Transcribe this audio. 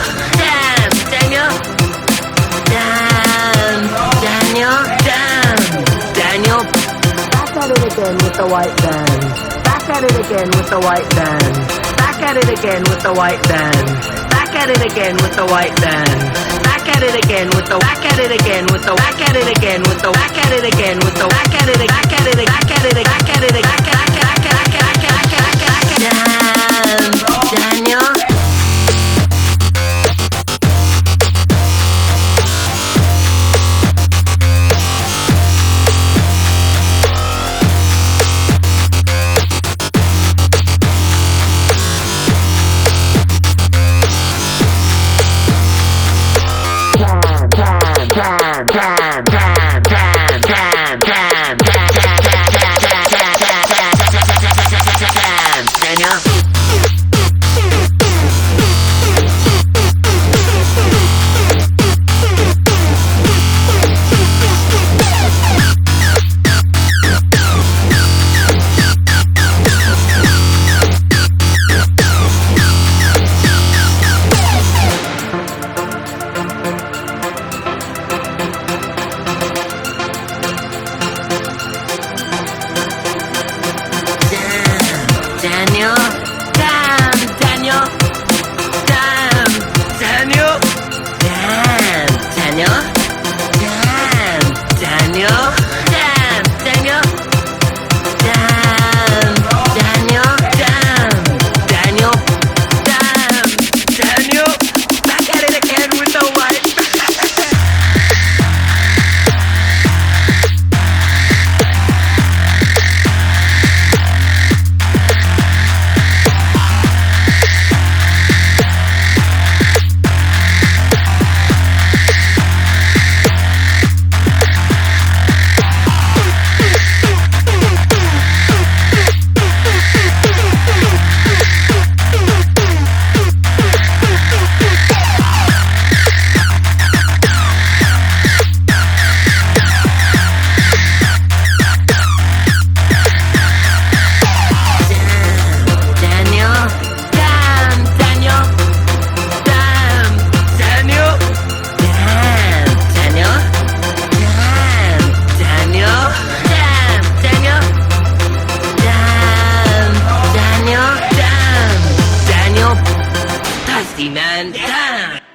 Damn, Daniel. Damn, Daniel. Damn, Daniel. Back at it again with the white band. Back at it again with the white band. Back at it again with the white band. Back at it again with the white band. Back at it again with the back at it again with the back at it again with the back at it again with the back at it back at it back at it back at it back at it. Damn, Daniel. Daniel, damn, Daniel, damn, Daniel, damn, Daniel, damn, Daniel, damn, Daniel, damn, Daniel, damn, Daniel, damn, Daniel, back at it again with the white. Man, damn!